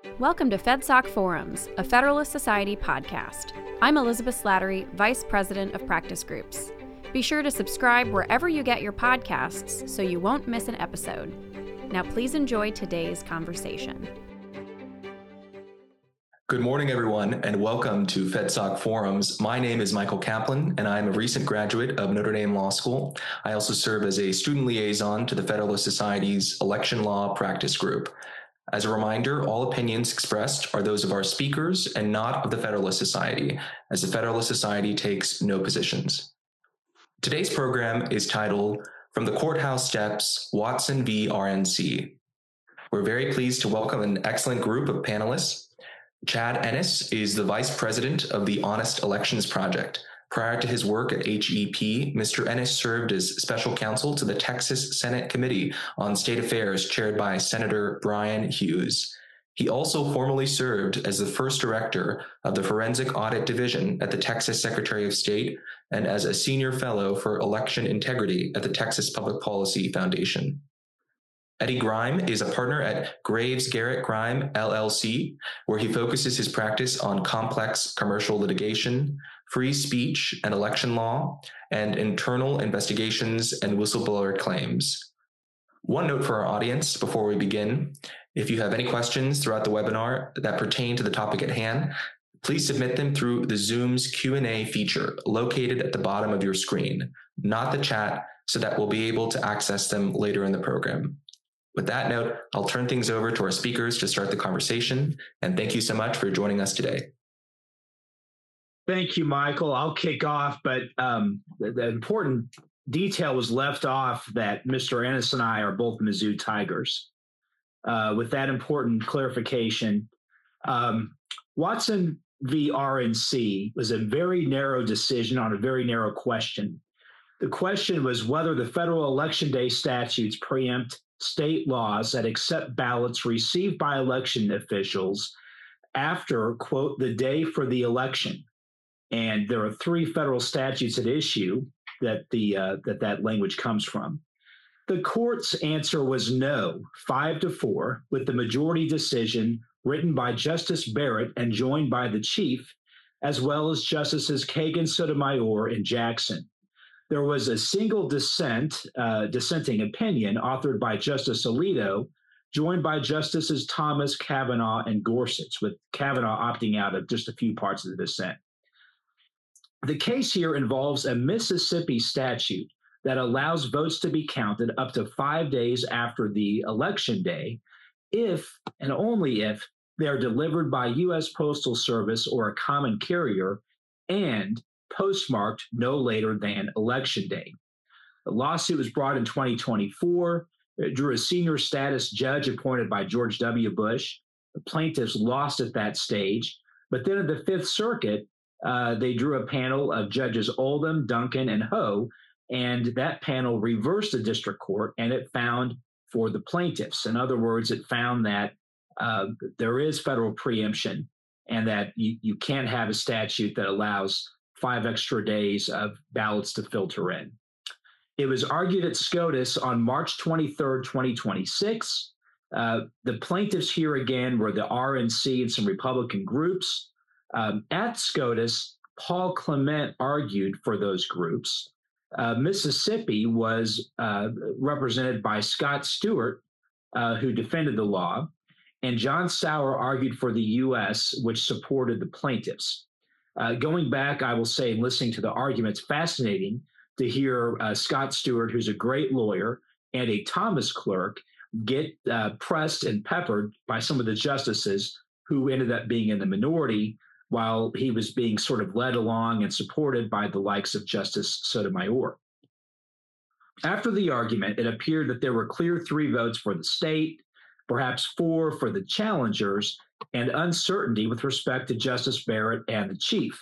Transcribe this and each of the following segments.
Welcome to FedSoc Forums, a Federalist Society podcast. I'm Elizabeth Slattery, Vice President of Practice Groups. Be sure to subscribe wherever you get your podcasts so you won't miss an episode. Now please enjoy today's conversation. Good morning, everyone, and welcome to FedSoc Forums. My name is Michael Kaplan, and I am a recent graduate of Notre Dame Law School. I also serve as a student liaison to the Federalist Society's Election Law Practice Group. As a reminder, all opinions expressed are those of our speakers and not of the Federalist Society, as the Federalist Society takes no positions. Today's program is titled, From the Courthouse Steps, Watson v. RNC. We're very pleased to welcome an excellent group of panelists. Chad Ennis is the Vice President of the Honest Elections Project. Prior to his work at HEP, Mr. Ennis served as special counsel to the Texas Senate Committee on State Affairs, chaired by Senator Brian Hughes. He also formerly served as the first director of the Forensic Audit Division at the Texas Secretary of State and as a senior fellow for election integrity at the Texas Public Policy Foundation. Eddie Grime is a partner at Graves Garrett Grime, LLC, where he focuses his practice on complex commercial litigation, free speech and election law, and internal investigations and whistleblower claims. One note for our audience before we begin: if you have any questions throughout the webinar that pertain to the topic at hand, please submit them through the Zoom's Q&A feature located at the bottom of your screen, not the chat, so that we'll be able to access them later in the program. With that note, I'll turn things over to our speakers to start the conversation, and thank you so much for joining us today. Thank you, Michael. I'll kick off, but the important detail was left off that Mr. Ennis and I are both Mizzou Tigers. With that important clarification, Watson v. RNC was a very narrow decision on a very narrow question. The question was whether the federal election day statutes preempt state laws that accept ballots received by election officials after, quote, the day for the election. And there are three federal statutes at issue that that language comes from. The court's answer was no, 5-4, with the majority decision written by Justice Barrett and joined by the Chief, as well as Justices Kagan, Sotomayor, and Jackson. There was a single dissenting opinion authored by Justice Alito, joined by Justices Thomas, Kavanaugh, and Gorsuch, with Kavanaugh opting out of just a few parts of the dissent. The case here involves a Mississippi statute that allows votes to be counted up to 5 days after the election day, if and only if they are delivered by U.S. Postal Service or a common carrier and postmarked no later than election day. The lawsuit was brought in 2024. It drew a senior status judge appointed by George W. Bush. The plaintiffs lost at that stage, but then at the Fifth Circuit, they drew a panel of Judges Oldham, Duncan, and Ho, and that panel reversed the district court, and it found for the plaintiffs. In other words, it found that there is federal preemption and that you can't have a statute that allows 5 extra days of ballots to filter in. It was argued at SCOTUS on March 23rd, 2026. The plaintiffs here again were the RNC and some Republican groups. At SCOTUS, Paul Clement argued for those groups. Mississippi was represented by Scott Stewart, who defended the law, and John Sauer argued for the U.S., which supported the plaintiffs. Going back, I will say, and listening to the arguments, fascinating to hear Scott Stewart, who's a great lawyer and a Thomas clerk, get pressed and peppered by some of the justices who ended up being in the minority, while he was being sort of led along and supported by the likes of Justice Sotomayor. After the argument, it appeared that there were clear 3 votes for the state, perhaps 4 for the challengers, and uncertainty with respect to Justice Barrett and the Chief.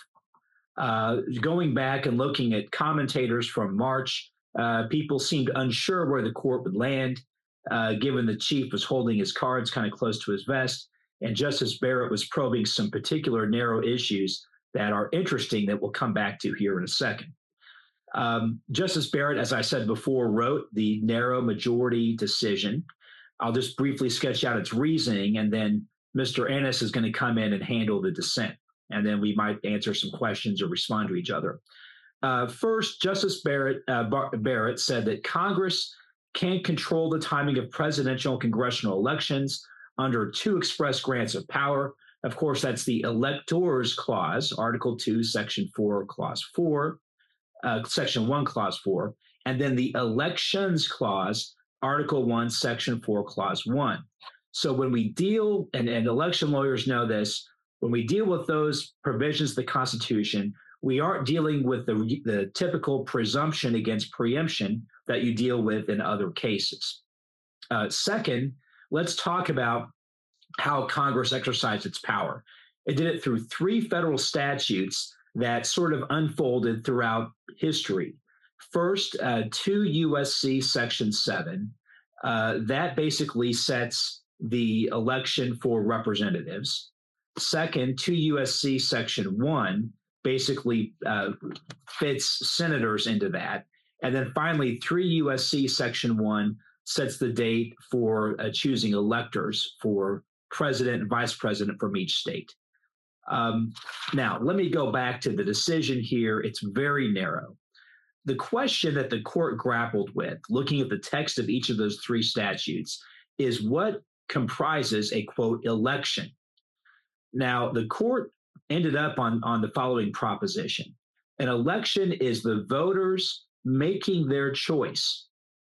Going back and looking at commentators from March, people seemed unsure where the court would land, given the Chief was holding his cards kind of close to his vest, and Justice Barrett was probing some particular narrow issues that are interesting that we'll come back to here in a second. Justice Barrett, as I said before, wrote the narrow majority decision. I'll just briefly sketch out its reasoning and then Mr. Ennis is going to come in and handle the dissent, and then we might answer some questions or respond to each other. First, Justice Barrett said that Congress can control the timing of presidential and congressional elections under two express grants of power. Of course, that's the Electors Clause, Article 2, Section 4, Clause 4, Section 1, Clause 4, and then the Elections Clause, Article 1, Section 4, Clause 1. So when we deal, and election lawyers know this, when we deal with those provisions of the Constitution, we aren't dealing with the typical presumption against preemption that you deal with in other cases. Second, let's talk about how Congress exercised its power. It did it through three federal statutes that sort of unfolded throughout history. First, 2 U.S.C. Section 7, that basically sets the election for representatives. Second, 2 U.S.C. Section 1 basically fits senators into that. And then finally, 3 U.S.C. Section 1 sets the date for choosing electors for president and vice president from each state. Now, let me go back to the decision here. It's very narrow. The question that the court grappled with, looking at the text of each of those three statutes, is what comprises a, quote, election. Now, the court ended up on the following proposition. An election is the voters making their choice,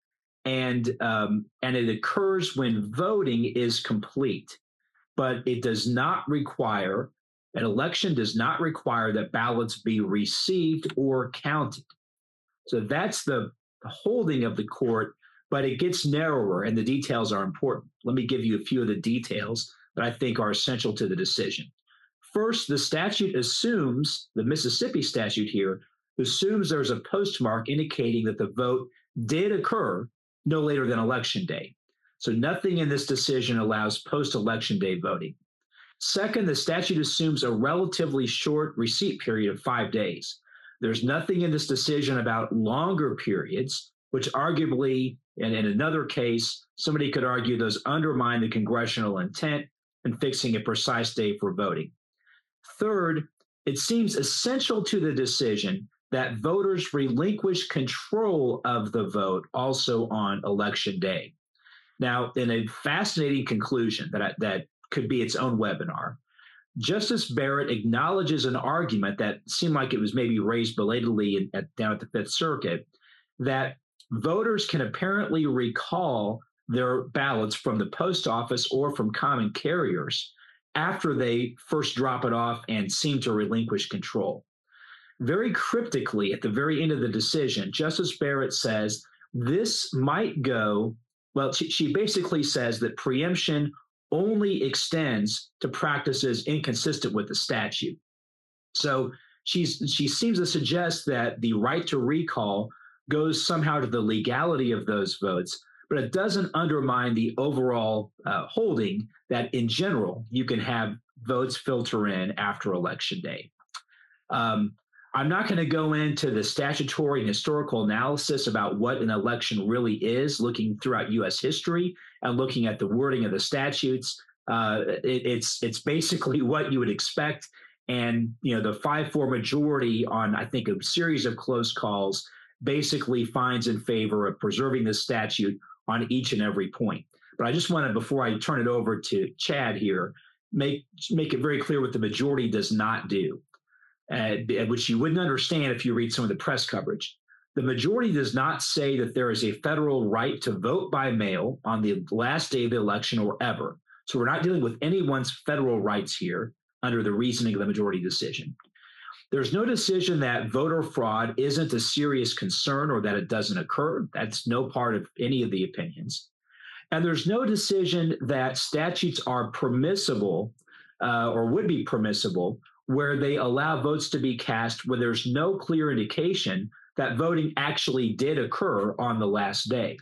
and it occurs when voting is complete, but it does not require, an election does not require that ballots be received or counted. So that's the holding of the court, but it gets narrower and the details are important. Let me give you a few of the details that I think are essential to the decision. First, the statute assumes, the Mississippi statute here, assumes there's a postmark indicating that the vote did occur no later than Election Day. So nothing in this decision allows post-Election Day voting. Second, the statute assumes a relatively short receipt period of 5 days. There's nothing in this decision about longer periods, which arguably, and in another case, somebody could argue those undermine the congressional intent in fixing a precise day for voting. Third, it seems essential to the decision that voters relinquish control of the vote also on Election Day. Now, in a fascinating conclusion that could be its own webinar, Justice Barrett acknowledges an argument that seemed like it was maybe raised belatedly down at the Fifth Circuit, that voters can apparently recall their ballots from the post office or from common carriers after they first drop it off and seem to relinquish control. Very cryptically, at the very end of the decision, Justice Barrett says this might go, well, she basically says that preemption only extends to practices inconsistent with the statute. So she seems to suggest that the right to recall goes somehow to the legality of those votes, but it doesn't undermine the overall holding that in general, you can have votes filter in after Election Day. I'm not going to go into the statutory and historical analysis about what an election really is, looking throughout U.S. history and looking at the wording of the statutes. It's basically what you would expect. And, the 5-4 majority on, I think, a series of close calls basically finds in favor of preserving the statute on each and every point. But I just want to, before I turn it over to Chad here, make it very clear what the majority does not do. Which you wouldn't understand if you read some of the press coverage. The majority does not say that there is a federal right to vote by mail on the last day of the election or ever. So we're not dealing with anyone's federal rights here under the reasoning of the majority decision. There's no decision that voter fraud isn't a serious concern or that it doesn't occur. That's no part of any of the opinions. And there's no decision that statutes are permissible or would be permissible where they allow votes to be cast when there's no clear indication that voting actually did occur on the last day.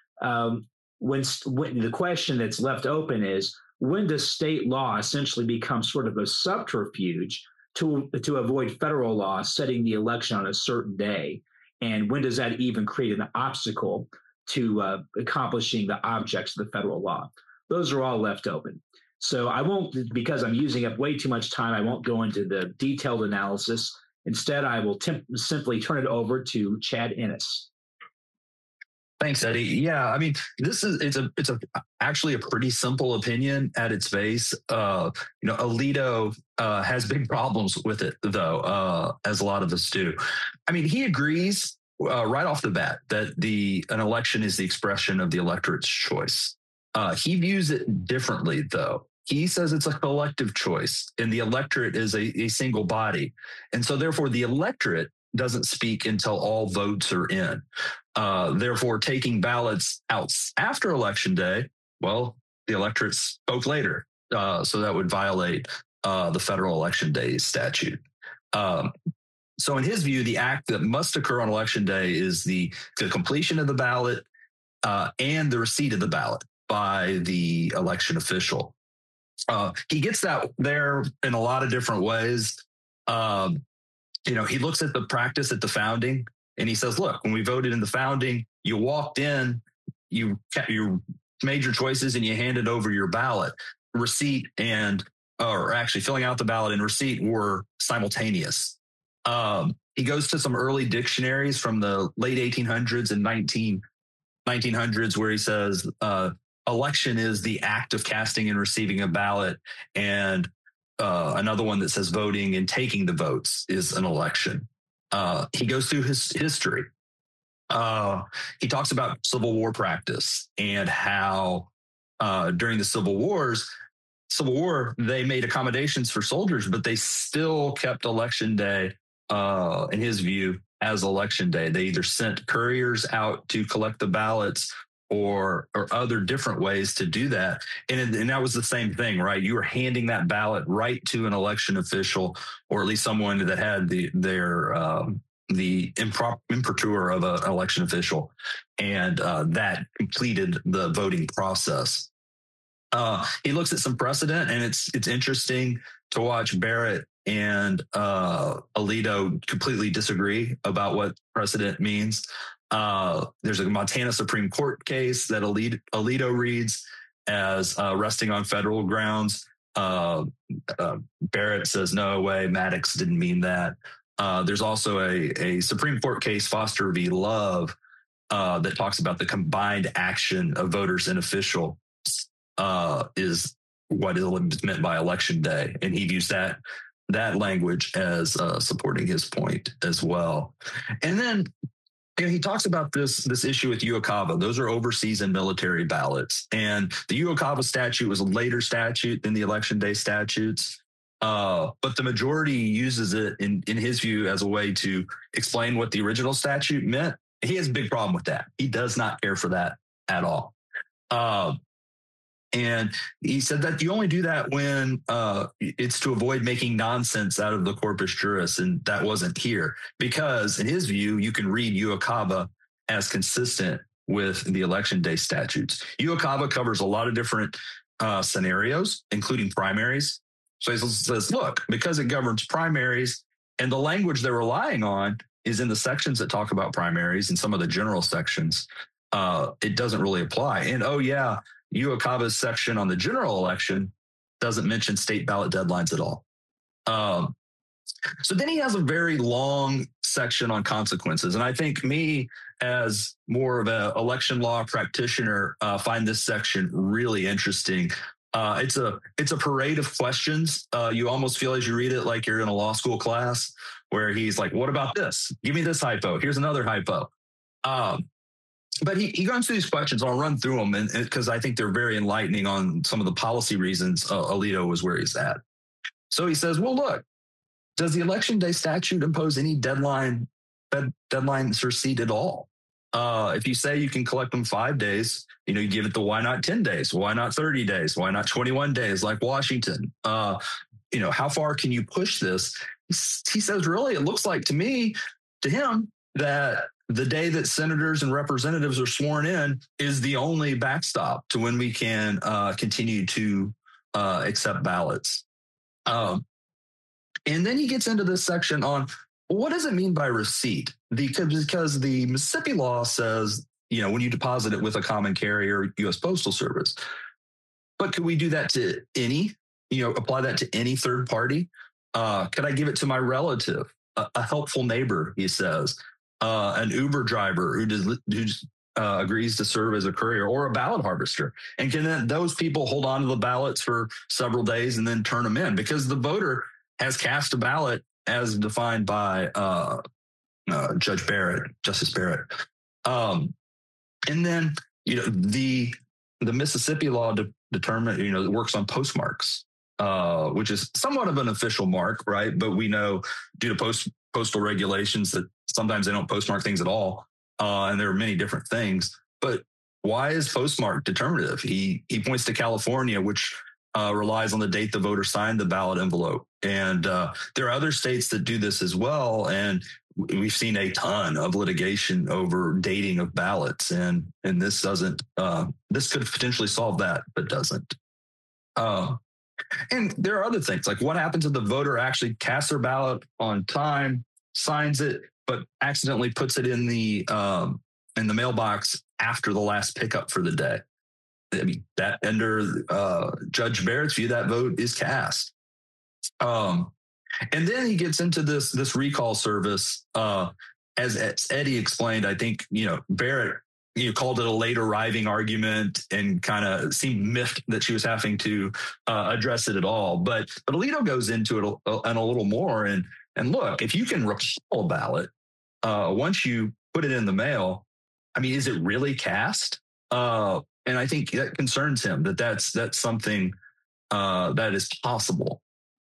When the question that's left open is, when does state law essentially become sort of a subterfuge to avoid federal law setting the election on a certain day? And when does that even create an obstacle to accomplishing the objects of the federal law? Those are all left open. So I won't, because I'm using up way too much time, I won't go into the detailed analysis. Instead, I will simply turn it over to Chad Ennis. Thanks, Eddie. Yeah, I mean, it's actually a pretty simple opinion at its base. Alito has big problems with it, though, as a lot of us do. I mean, he agrees right off the bat that an election is the expression of the electorate's choice. He views it differently, though. He says it's a collective choice, and the electorate is a single body, and so therefore the electorate doesn't speak until all votes are in. Therefore, taking ballots out after Election Day, well, the electorate spoke later. So that would violate the federal Election Day statute. So in his view, the act that must occur on Election Day is the completion of the ballot and the receipt of the ballot by the election official. He gets that there in a lot of different ways. He looks at the practice at the founding and he says, look, when we voted in the founding, you walked in, you made your choices and you handed over your ballot. Receipt or actually filling out the ballot and receipt were simultaneous. He goes to some early dictionaries from the late 1800s and 1900s where he says election is the act of casting and receiving a ballot, and another one that says voting and taking the votes is an election. He goes through his history. He talks about Civil War practice and how during the Civil War, they made accommodations for soldiers, but they still kept Election Day, in his view, as Election Day. They either sent couriers out to collect the ballots or other different ways to do that. And that was the same thing, right? You were handing that ballot right to an election official, or at least someone that had the imprimatur of an election official. And that completed the voting process. He looks at some precedent, and it's interesting to watch Barrett and Alito completely disagree about what precedent means. There's a Montana Supreme Court case that Alito reads as resting on federal grounds. Barrett says, no way, Maddox didn't mean that. There's also a Supreme Court case, Foster v. Love, that talks about the combined action of voters and officials is what is meant by Election Day. And he views that language as supporting his point as well. And then he talks about this issue with UOCAVA. Those are overseas and military ballots. And the UOCAVA statute was a later statute than the Election Day statutes. But the majority uses it in his view as a way to explain what the original statute meant. He has a big problem with that. He does not care for that at all. And he said that you only do that when it's to avoid making nonsense out of the corpus juris, and that wasn't here. Because in his view, you can read UOCAVA as consistent with the Election Day statutes. UOCAVA covers a lot of different scenarios, including primaries. So he says, look, because it governs primaries and the language they're relying on is in the sections that talk about primaries and some of the general sections, it doesn't really apply. And UOCAVA's section on the general election doesn't mention state ballot deadlines at all. So then he has a very long section on consequences. And I think me, as more of an election law practitioner, find this section really interesting. It's a parade of questions. You almost feel as you read it like you're in a law school class where he's like, what about this? Give me this hypo. Here's another hypo. But he goes through these questions. I'll run through them because I think they're very enlightening on some of the policy reasons Alito was where he's at. So he says, well, look, does the Election Day statute impose any deadlines for receipt at all? If you say you can collect them 5 days, you give it the why not 10 days? Why not 30 days? Why not 21 days like Washington? How far can you push this? He says, really, it looks like to him, that the day that senators and representatives are sworn in is the only backstop to when we can continue to accept ballots. And then he gets into this section on what does it mean by receipt? Because the Mississippi law says, when you deposit it with a common carrier, U.S. Postal Service. but could we do that to any, apply that to any third party? Could I give it to my relative, a helpful neighbor, he says, an Uber driver who agrees to serve as a courier, or a ballot harvester? And can then those people hold on to the ballots for several days and then turn them in? Because the voter has cast a ballot as defined by Justice Barrett. And then, the Mississippi law determine, works on postmarks, which is somewhat of an official mark, right? But we know due to postal regulations that sometimes they don't postmark things at all. And there are many different things. But why is postmark determinative? He points to California, which relies on the date the voter signed the ballot envelope. And there are other states that do this as well. And we've seen a ton of litigation over dating of ballots. And this doesn't, this could potentially solve that, but doesn't. And there are other things, like what happens if the voter actually casts their ballot on time, signs it, but accidentally puts it in the mailbox after the last pickup for the day? I mean, that under Judge Barrett's view, that vote is cast. And then he gets into this recall service. As Eddie explained, I think, Barrett, called it a late arriving argument and kind of seemed miffed that she was having to address it at all. But Alito goes into it and a little more. And look, if you can recall a ballot, once you put it in the mail, I mean, is it really cast? And I think that concerns him, that's something that is possible.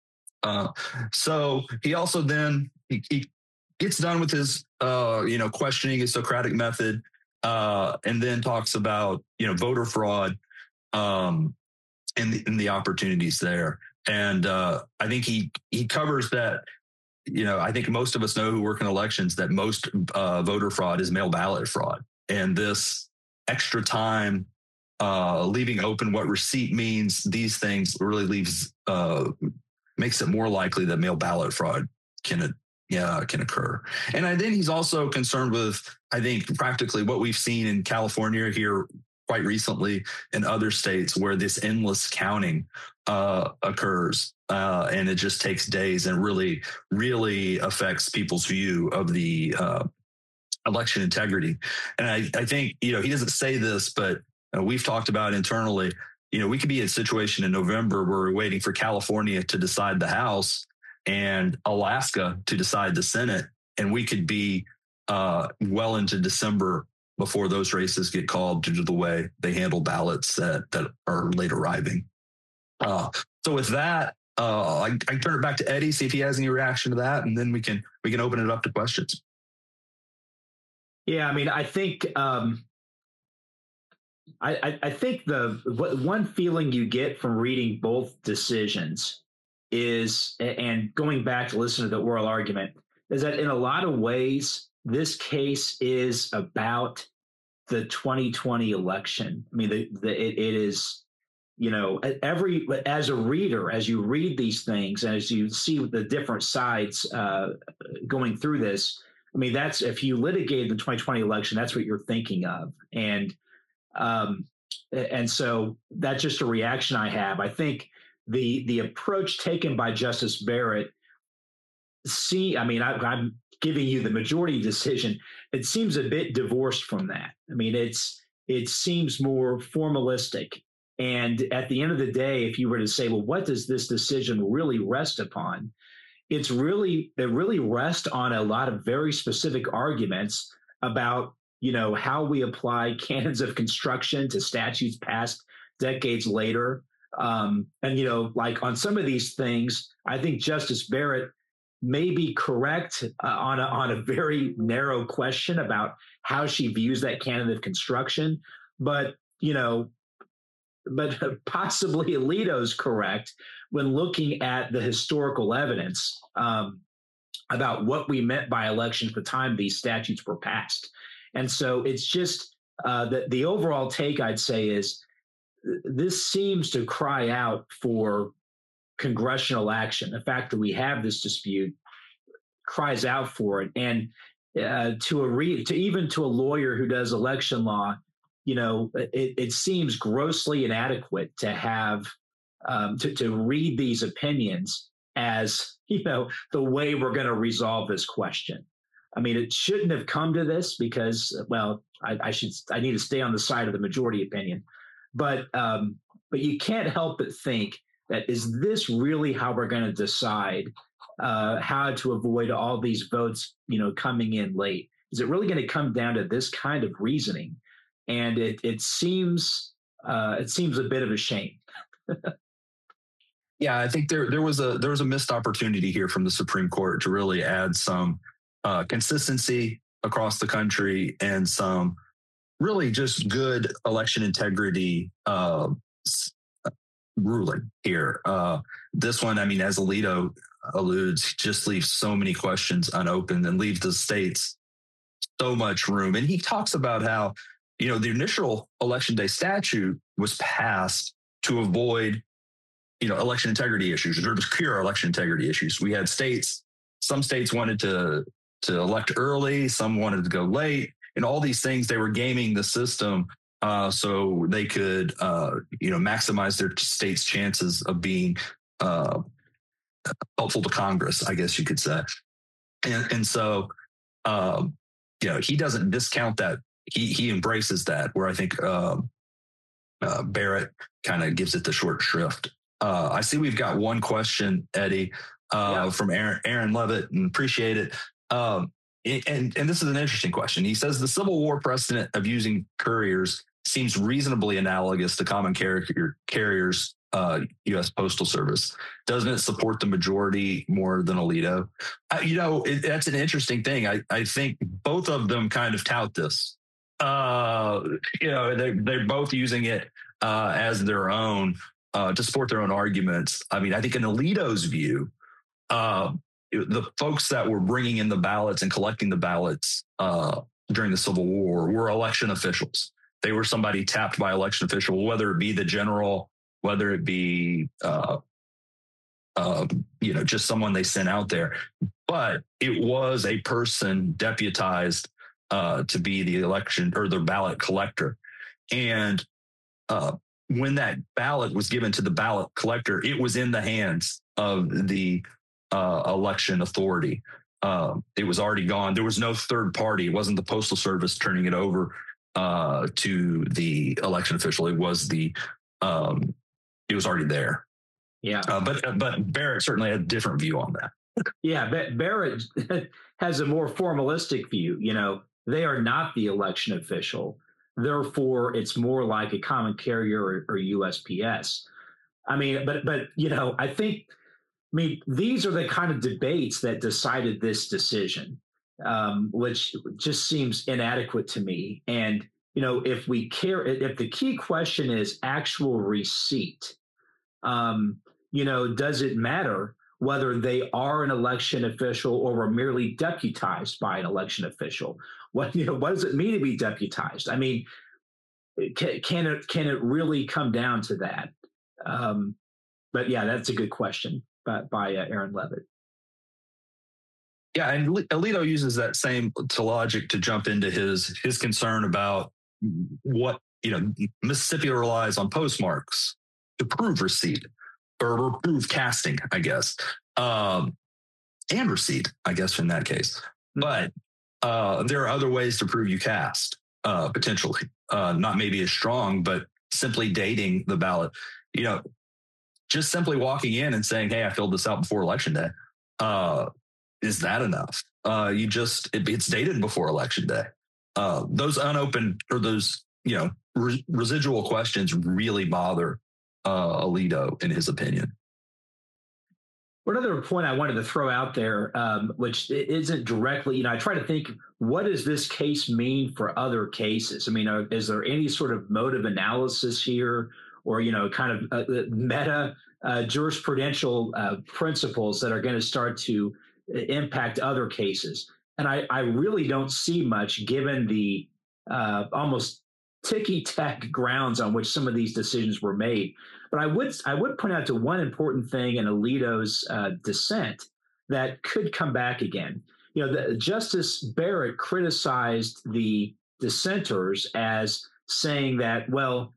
So he also then he gets done with his questioning his Socratic method, and then talks about voter fraud and the opportunities there. And I think he covers that. I think most of us know who work in elections that most voter fraud is mail ballot fraud, and this extra time leaving open what receipt means, these things really makes it more likely that mail ballot fraud can occur. And then he's also concerned with, I think, practically what we've seen in California here quite recently in other states where this endless counting occurs, and it just takes days and really, really affects people's view of the election integrity. And I think, he doesn't say this, but we've talked about internally, we could be in a situation in November where we're waiting for California to decide the House and Alaska to decide the Senate. And we could be well into December before those races get called due to the way they handle ballots that are late arriving. So with that, I can turn it back to Eddie, see if he has any reaction to that, and then we can open it up to questions. Yeah, I mean, I think I think one feeling you get from reading both decisions is, and going back to listen to the oral argument, is that in a lot of ways, this case is about the 2020 election. I mean, it is, as a reader, as you read these things, and as you see the different sides going through this, I mean, that's, if you litigate the 2020 election, that's what you're thinking of. And so that's just a reaction I have. I think the approach taken by Justice Barrett, I'm giving you the majority decision. It seems a bit divorced from that. I mean, it seems more formalistic. And at the end of the day, if you were to say, well, what does this decision really rest upon? It really rests on a lot of very specific arguments about, how we apply canons of construction to statutes passed decades later. Like on some of these things, I think Justice Barrett may be correct on a very narrow question about how she views that canon of construction, but possibly Alito's correct when looking at the historical evidence about what we meant by election at the time these statutes were passed. And so it's just the overall take, I'd say, is this seems to cry out for congressional action. The fact that we have this dispute cries out for it. And to a lawyer who does election law, it seems grossly inadequate to have to read these opinions as, the way we're going to resolve this question. I mean, it shouldn't have come to this because, well, I need to stay on the side of the majority opinion, but you can't help but think that, is this really how we're going to decide how to avoid all these votes, coming in late? Is it really going to come down to this kind of reasoning? And it seems a bit of a shame. Yeah, I think there was a missed opportunity here from the Supreme Court to really add some consistency across the country and some really just good election integrity ruling here. This one, I mean, as Alito alludes, just leaves so many questions unopened and leaves the states so much room. And he talks about how, the initial election day statute was passed to avoid, election integrity issues, or to cure election integrity issues. We had some states wanted to elect early, some wanted to go late, and all these things, they were gaming the system so they could, maximize their state's chances of being helpful to Congress, I guess you could say. And so, he doesn't discount that. He embraces that, where I think Barrett kind of gives it the short shrift. I see we've got one question, Eddie, from Aaron Levitt, and appreciate it. And this is an interesting question. He says the Civil War precedent of using couriers seems reasonably analogous to common carriers, U.S. Postal Service. Doesn't it support the majority more than Alito? That's an interesting thing. I think both of them kind of tout this. They're both using it as their own to support their own arguments. I mean, I think in Alito's view, the folks that were bringing in the ballots and collecting the ballots during the Civil War were election officials. They were somebody tapped by election official, whether it be the general, whether it be just someone they sent out there. But it was a person deputized to be the election or the ballot collector. And when that ballot was given to the ballot collector, it was in the hands of the election authority. It was already gone. There was no third party. It wasn't the Postal Service turning it over to the election official. It was it was already there. Yeah. But Barrett certainly had a different view on that. Yeah, Barrett has a more formalistic view. They are not the election official. Therefore, it's more like a common carrier or USPS. I mean, but these are the kind of debates that decided this decision, which just seems inadequate to me. And, if the key question is actual receipt, does it matter whether they are an election official or were merely deputized by an election official? What does it mean to be deputized? I mean, can it really come down to that? But yeah, that's a good question by Aaron Levitt. Yeah, and Alito uses that same logic to jump into his concern about what Mississippi relies on postmarks to prove receipt or prove casting, I guess, and receipt, I guess, in that case. But there are other ways to prove you cast, potentially, not maybe as strong, but simply dating the ballot. Just simply walking in and saying, "Hey, I filled this out before Election Day." Is that enough? It's dated before Election Day. Those unopened or those residual questions really bother Alito, in his opinion. One other point I wanted to throw out there, which isn't directly, I try to think, what does this case mean for other cases? I mean, is there any sort of motive analysis here, or kind of meta jurisprudential principles that are going to start to impact other cases? And I really don't see much, given the almost ticky-tack grounds on which some of these decisions were made. But I would point out to one important thing in Alito's dissent that could come back again. Justice Barrett criticized the dissenters as saying that, well,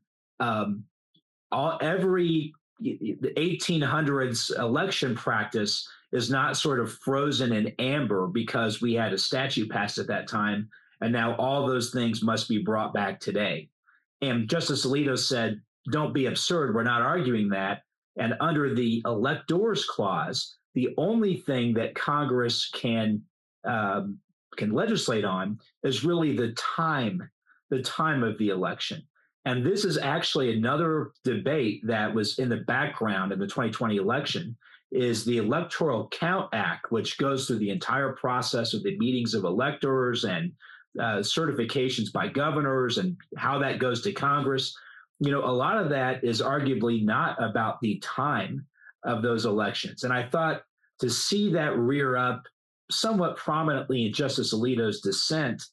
every the 1800s election practice is not sort of frozen in amber because we had a statute passed at that time, and now all those things must be brought back today. And Justice Alito said, don't be absurd, we're not arguing that. And under the electors clause, the only thing that Congress can legislate on is really the time of the election. And this is actually another debate that was in the background in the 2020 election, is the Electoral Count Act, which goes through the entire process of the meetings of electors and certifications by governors and how that goes to Congress. A lot of that is arguably not about the time of those elections. And I thought to see that rear up somewhat prominently in Justice Alito's dissent,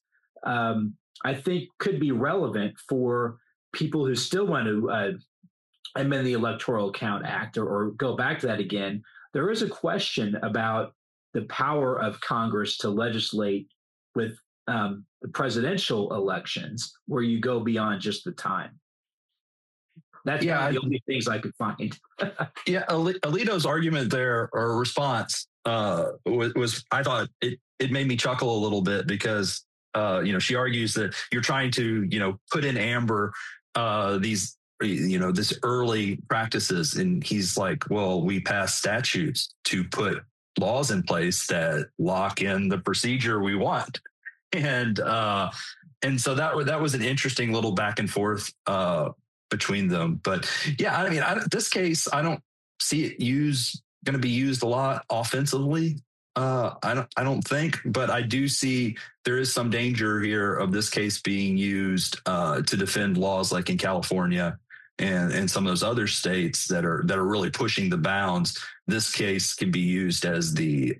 I think could be relevant for people who still want to amend the Electoral Count Act or go back to that again. There is a question about the power of Congress to legislate with the presidential elections where you go beyond just the time. That's one of the only things I could find. Alito's argument there, or response, was I thought it made me chuckle a little bit because she argues that you're trying to put in amber these this early practices, and he's like, well, we pass statutes to put laws in place that lock in the procedure we want, and so that was an interesting little back and forth between them. But this case, I don't see it going to be used a lot offensively. I don't think, but I do see there is some danger here of this case being used to defend laws like in California and some of those other states that are really pushing the bounds. This case can be used as the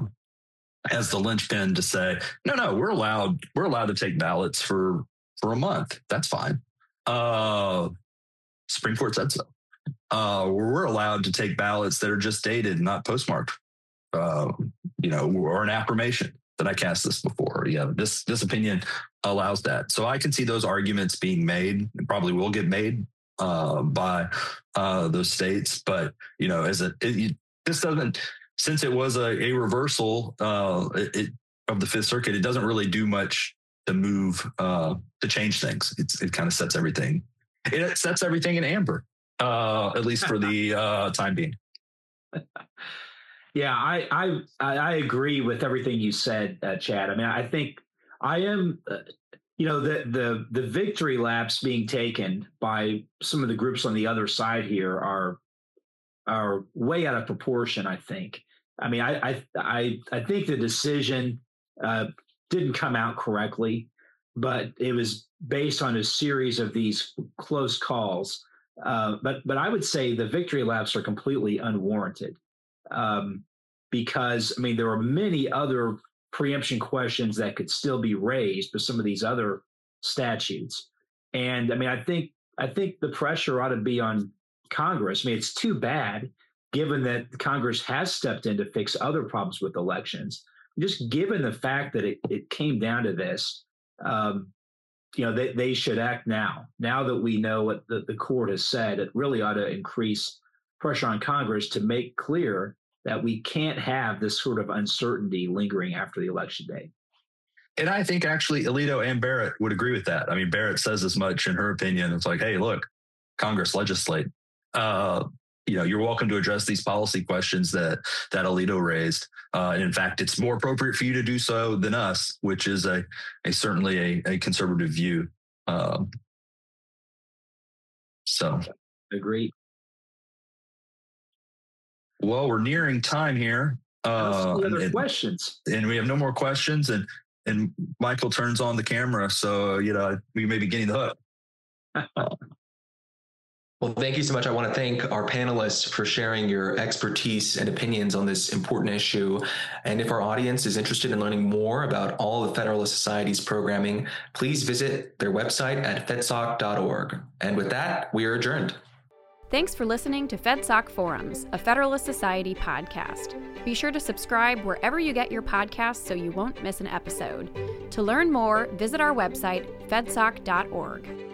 linchpin to say, no, we're allowed to take ballots for a month. That's fine. Supreme Court said so. We're allowed to take ballots that are just dated, not postmarked. Or an affirmation that I cast this before. This opinion allows that. So I can see those arguments being made, and probably will get made by those states. But this doesn't, since it was a reversal of the Fifth Circuit, it doesn't really do much to move to change things. It kind of sets everything. It sets everything in amber, at least for the time being. Yeah, I agree with everything you said, Chad. I mean, I think I am, the victory laps being taken by some of the groups on the other side here are way out of proportion, I think. I mean, I think the decision didn't come out correctly, but it was based on a series of these close calls. But I would say the victory laps are completely unwarranted. Because there are many other preemption questions that could still be raised with some of these other statutes. And I think the pressure ought to be on Congress. It's too bad, given that Congress has stepped in to fix other problems with elections. Just given the fact that it came down to this, they should act now. Now that we know what the court has said, it really ought to increase pressure on Congress to make clear that we can't have this sort of uncertainty lingering after the election day. And I think actually Alito and Barrett would agree with that. Barrett says as much in her opinion. It's like, hey, look, Congress, legislate. You're welcome to address these policy questions that Alito raised. And in fact, it's more appropriate for you to do so than us, which is certainly a conservative view. So agreed. Well, we're nearing time here. Questions. And we have no more questions. And Michael turns on the camera. So, we may be getting the hook. Well, thank you so much. I want to thank our panelists for sharing your expertise and opinions on this important issue. And if our audience is interested in learning more about all of Federalist Society's programming, please visit their website at fedsoc.org. And with that, we are adjourned. Thanks for listening to FedSoc Forums, a Federalist Society podcast. Be sure to subscribe wherever you get your podcasts so you won't miss an episode. To learn more, visit our website, fedsoc.org.